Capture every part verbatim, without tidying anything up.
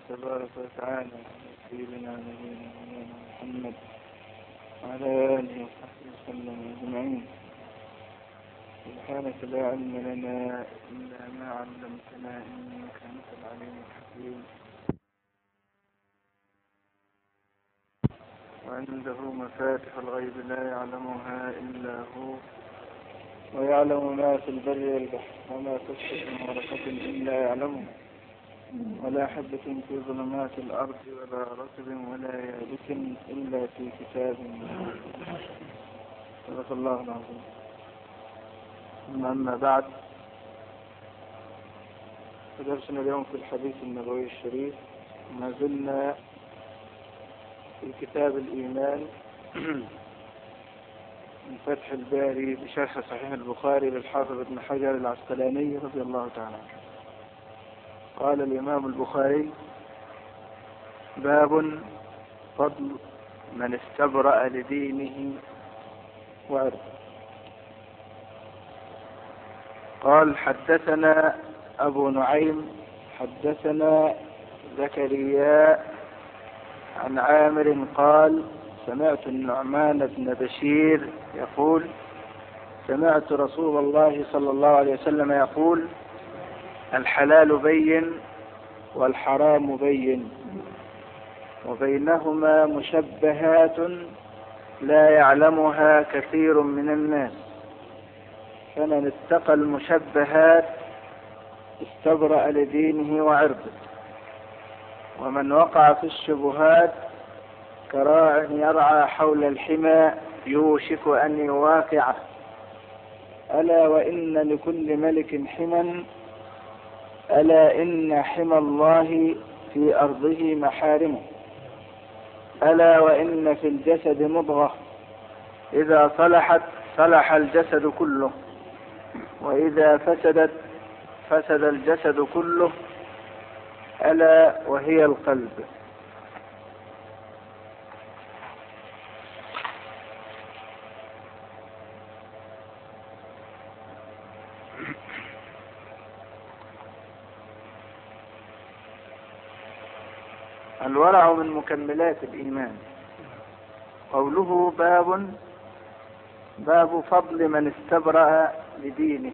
تبارك وتعالى على سيدنا نبينا محمد وعلى آله وصحبه وسلم أجمعين. سبحانك لا علم لنا إلا ما علمتنا إنك أنت العليم الحكيم. وعنده مفاتح الغيب لا يعلمها إلا هو، ويعلم ما في البر والبحر، وما تسقط من ورقة إلا يعلمها، ولا حبة في ظلمات الأرض ولا رطب ولا يابس إلا في كتاب مبين. صدق الله العظيم. أما بعد، فدرسنا اليوم في الحديث النبوي الشريف. ما زلنا في كتاب الإيمان من فتح الباري بشرح صحيح البخاري للحافظ ابن حجر العسقلاني رضي الله تعالى عنه. قال الإمام البخاري: باب فضل من استبرأ لدينه وعرضه. قال: حدثنا أبو نعيم حدثنا زكريا عن عامر قال: سمعت النعمان بن بشير يقول: سمعت رسول الله صلى الله عليه وسلم يقول: الحلال بين والحرام بين وبينهما مشبهات لا يعلمها كثير من الناس، فمن اتقى المشبهات استبرأ لدينه وعرضه، ومن وقع في الشبهات كراع يرعى حول الحمى يوشك أن يواقعه. ألا وإن لكل ملك حمى، ألا إن حمى الله في أرضه محارمه. ألا وإن في الجسد مضغة إذا صلحت صلح الجسد كله، وإذا فسدت فسد الجسد كله، ألا وهي القلب. الورع من مكملات الإيمان. قوله باب باب فضل من استبرأ لدينه،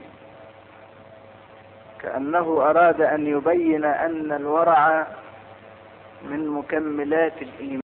كأنه أراد أن يبين أن الورع من مكملات الإيمان.